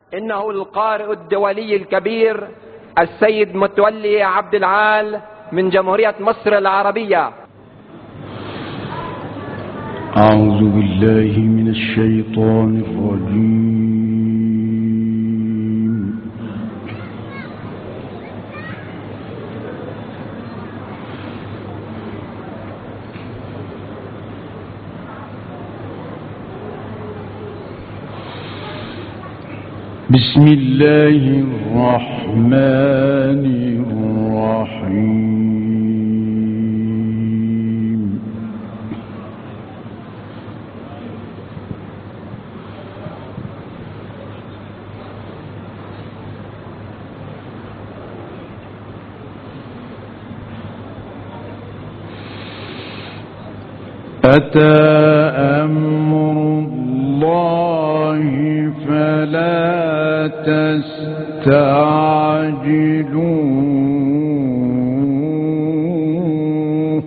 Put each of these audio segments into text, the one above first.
إنه القارئ الدولي الكبير السيد متولي عبد العال من جمهورية مصر العربية. أعوذ بالله من الشيطان الرجيم. بسم الله الرحمن الرحيم. أتى أمر الله فلا تستعجلوه.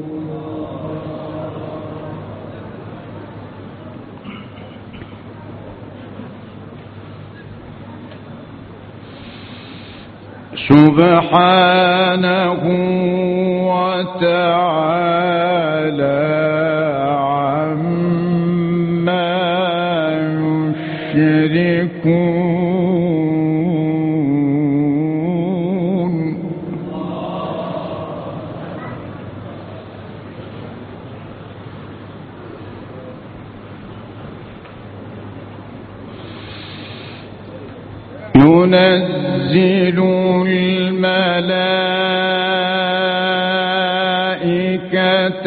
سبحانه وتعالى عما يشركون. ينزل الملائكة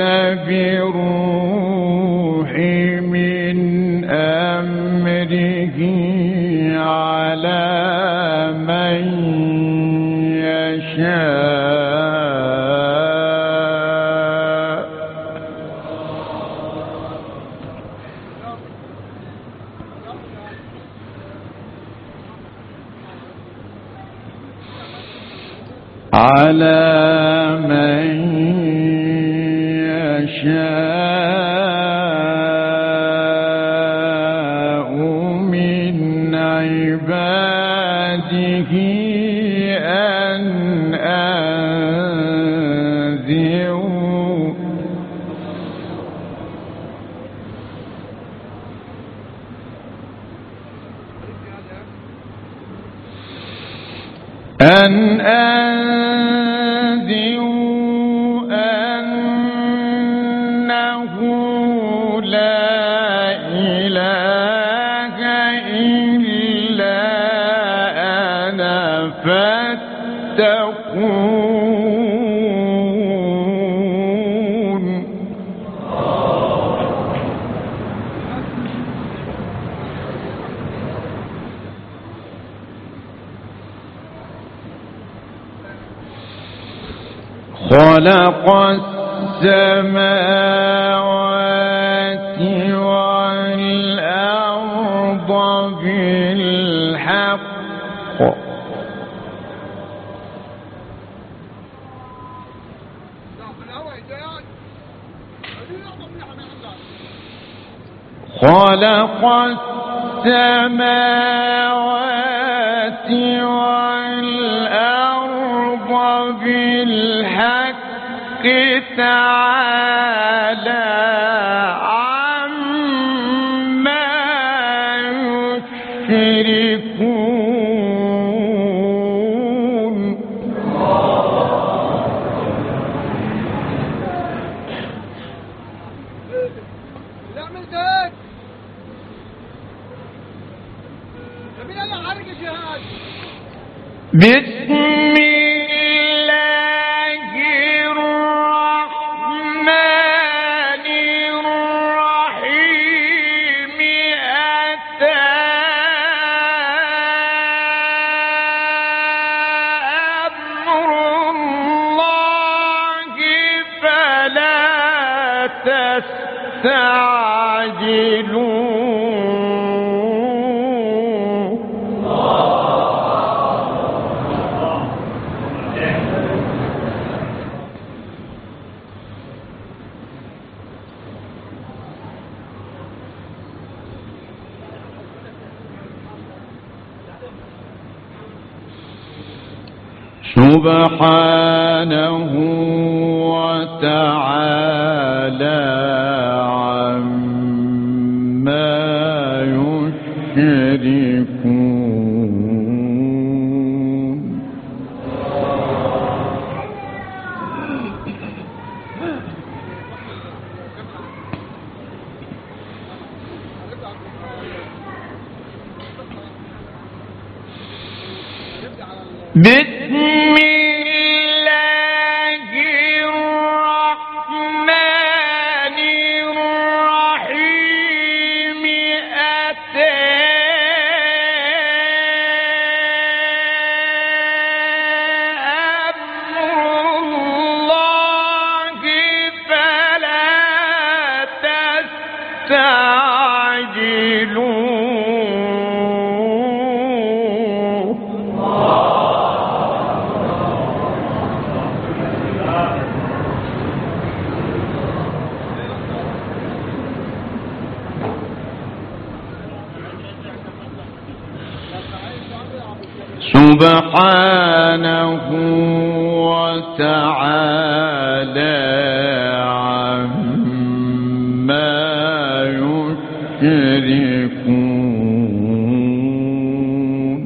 بالروح من أمره على من يشاء من عباده أن أنذروا أنه لا إله إلا أنا فاتقون. خلق السماوات والأرض بالحق خلق السماوات والأرض بالحق تعالى عما يشركون. بسم الله الرحمن الرحيم. أتى أمر الله فلا تستعجلوه. سبحانه وتعالى عما يشركون. بسم الله الرحمن الرحيم. أتى أمر الله فلا تستعجلوه. سبحانه وتعالى عما يشركون.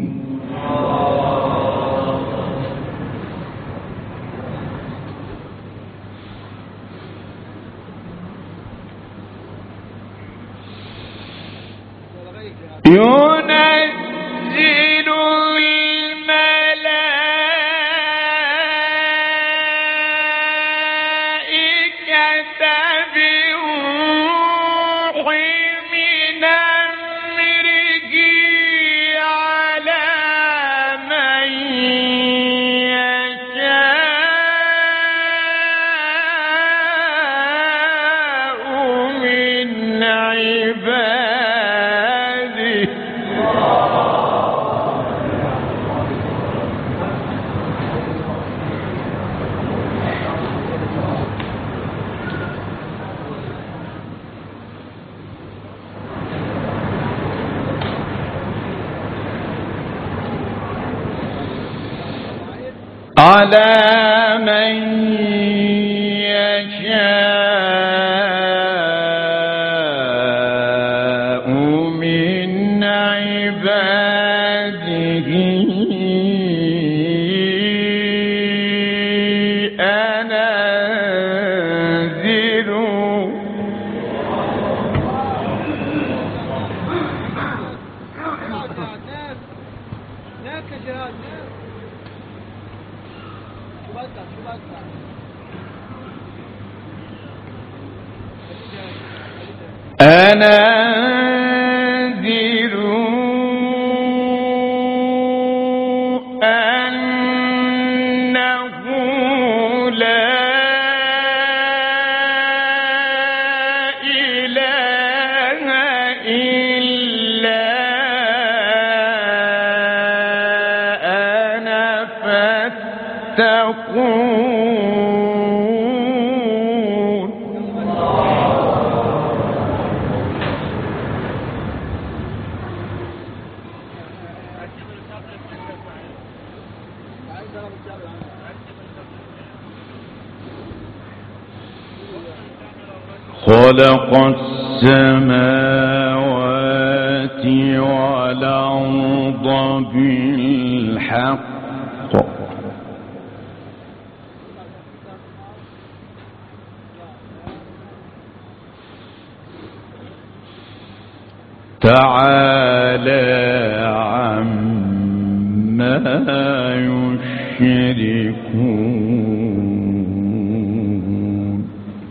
ينزل الملائكة بالروح من أمره على من يشاء من عباده. على من يشاء من عباده أن أنذروا. أن أنذروا أنه لا إله إلا أنا فاتقون. خلق السماوات والأرض بالحق تعالى عما يشركون.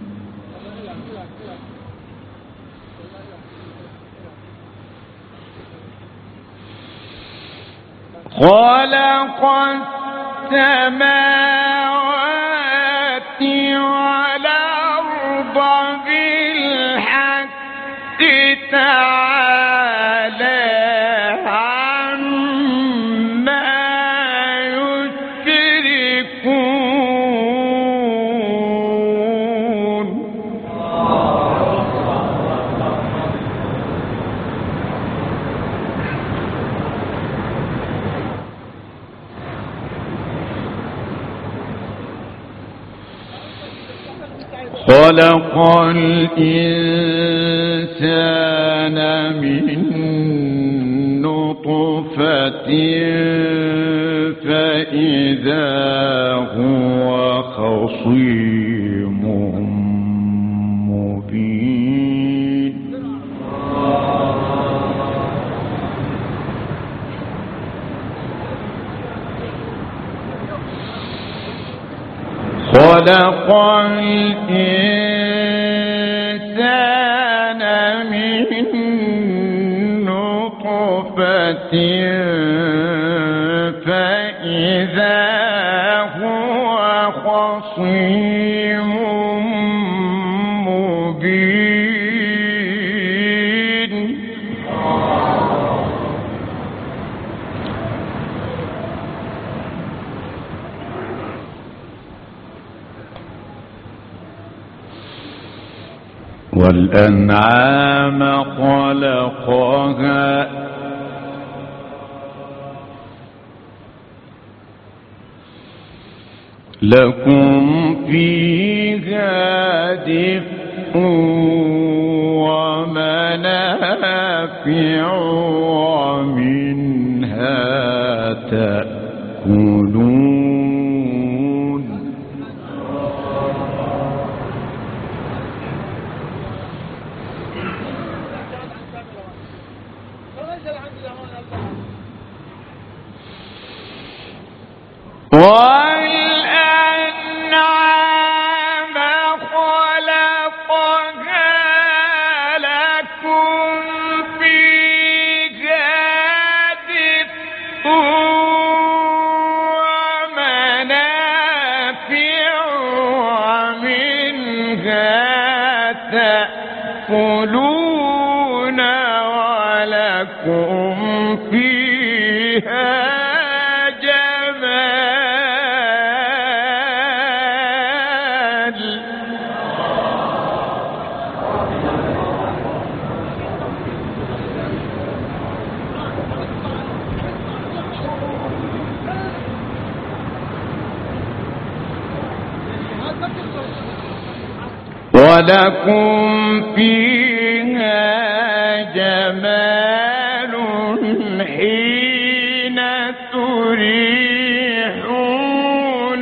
خلق السماوات والأرض بالحق تعالى عما يشركون. خلق الإنسان من نطفة فإذا هو خصيم مبين خلق الإنسان من نطفة فإذا هو خصيم مبين والأنعام خلقها لكم فيها دفء ومنافع ومنها تأكلون والأنعام خلقها لكم فيها دفء ومنافع ومنها تأكلون ولكم فيها ولكم فيها جمال حين تريحون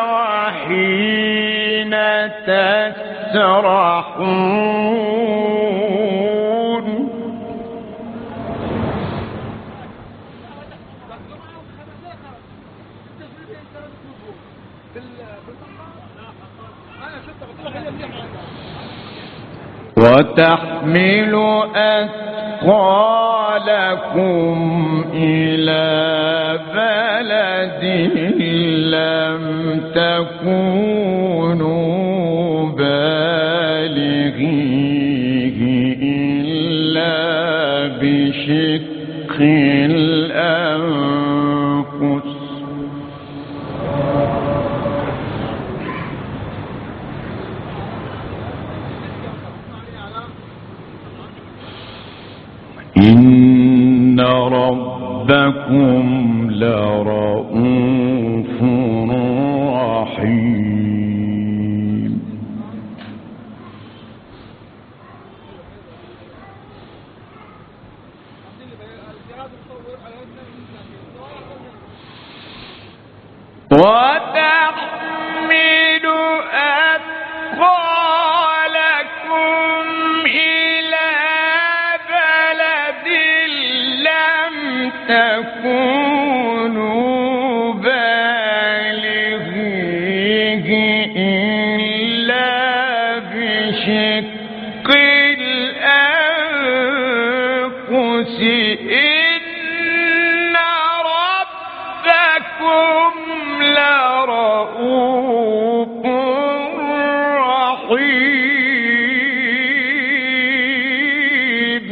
وحين تسرحون وتحمل أثقالكم إلى بلد لم تكونوا بالغيه إلا بشق الأنفس إن ربكم لرؤوف رحيم وتحمل أثقالكم إلى بلد لم تكونوا بالغيه إلا بشق الأنفس إن ربكم لرؤوف رحيم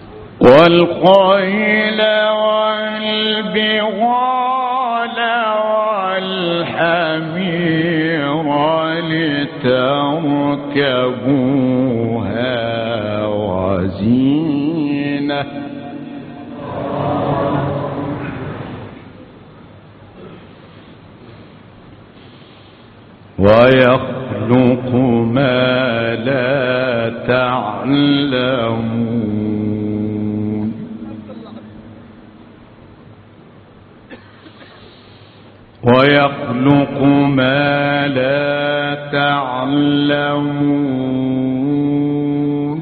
والخيل والبغال والحمير لتركبوها وزينة ويخلق ما لا تعلمون ويخلق ما لا تعلمون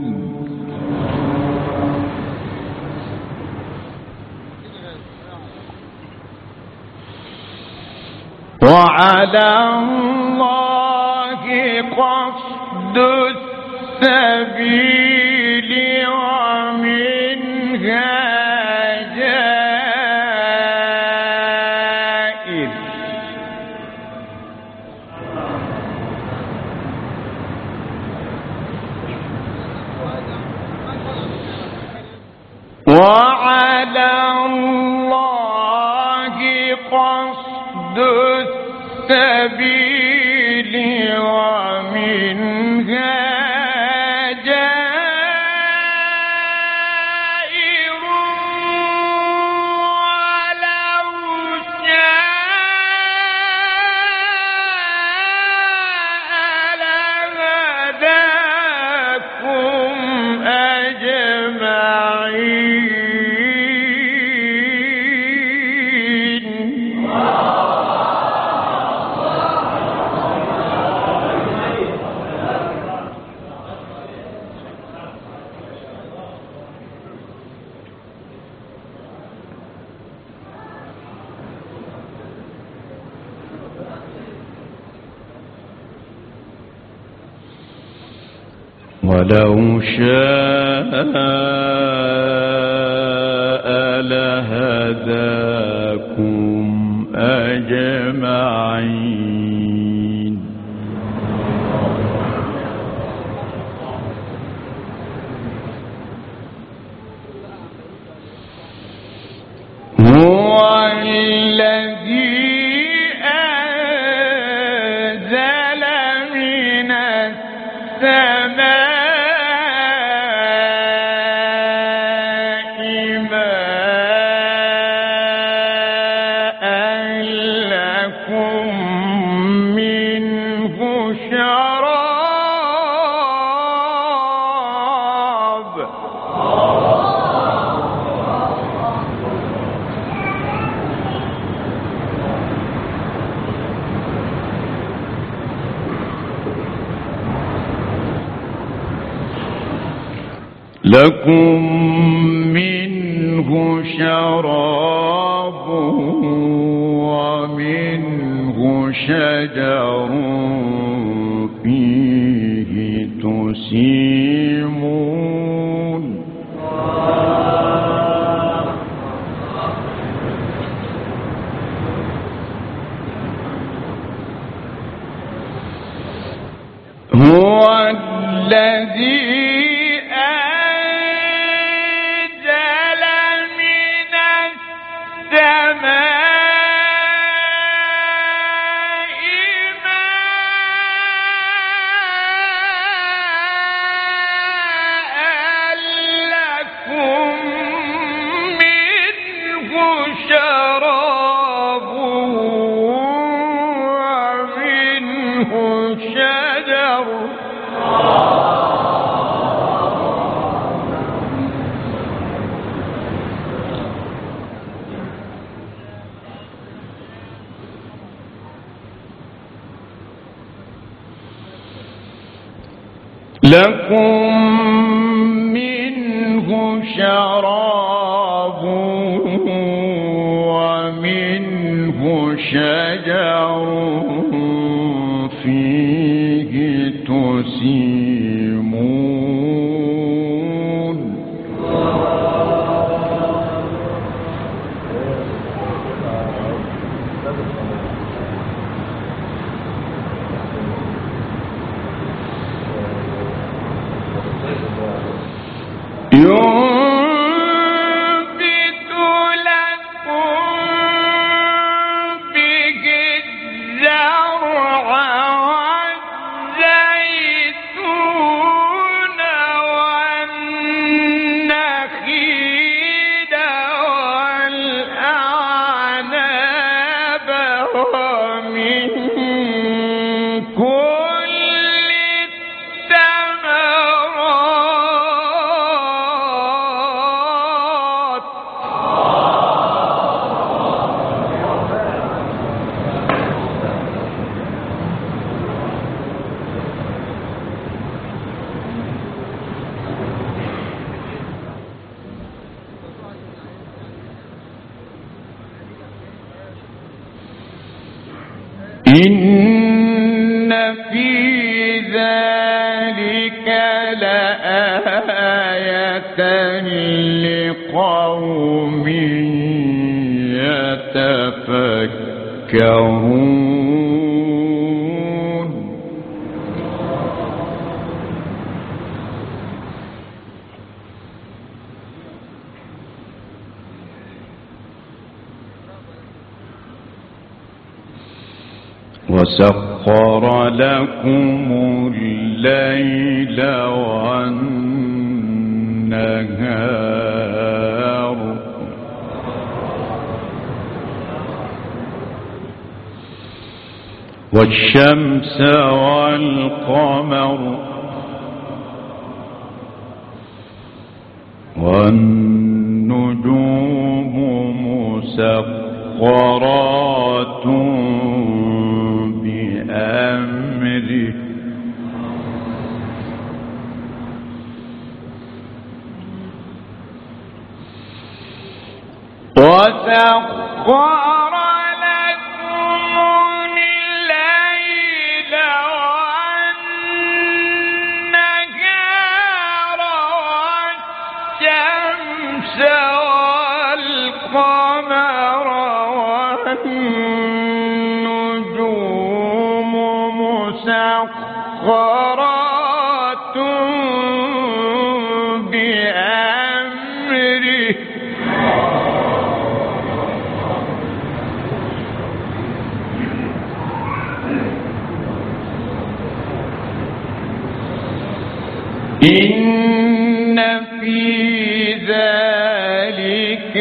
وعلى الله قصد السبيل ومنها جائر وعلى الله قصد السبيل ومنها جائر ولو شاء لهداكم أجمعين ولو شاء لهداكم أجمعين هو الذي أنزل من السماء لكم منه شراب ومنه شجر فيه تسيمون هو الذي لكم منه شراب ومنه شجر فيه تسيمون ينبت لكم به الزرع إن في ذلك لآية لقوم يتفكرون. وسخر لكم الليل والنهار والشمس والقمر والنجوم مسخرات بأمره وسخر لكم الليل والنهار والشمس والقمر والنجوم مسخرات بأمره إن في ذلك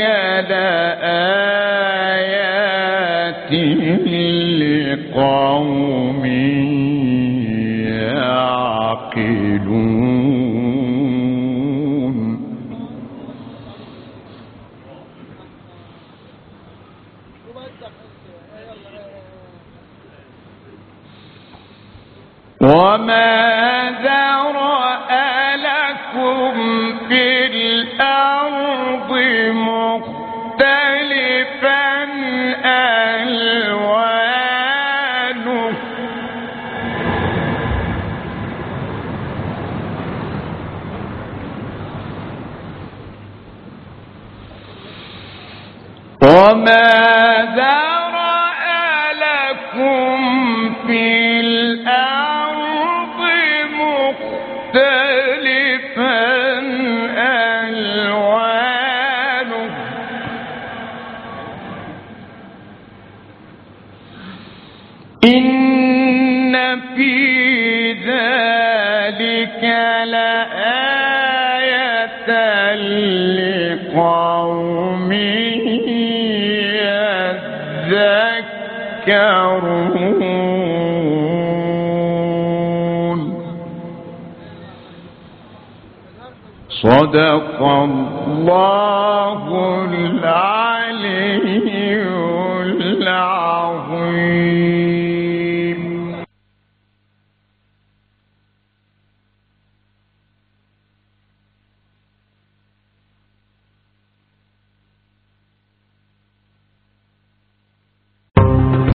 لآيات لقوم يعقلون. وما ذرأ لكم في الأرض مختلفا ألوانه وما ذرأ لكم في الأرض مختلفا ألوانه إن في ذلك لآية لقوم يذكرون. صدق الله العظيم.